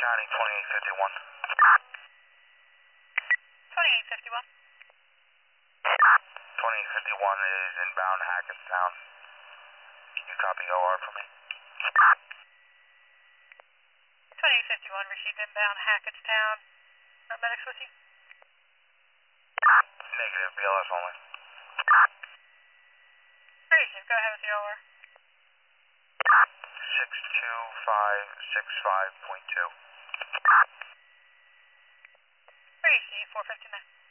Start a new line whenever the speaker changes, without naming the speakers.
County 2851.
2851.
2851 is inbound Hackettstown. Can you copy OR for me?
2851 received inbound Hackettstown. Medics with you?
Negative, BLS only.
Received, go ahead with the OR.
62565.2.
Received, 459.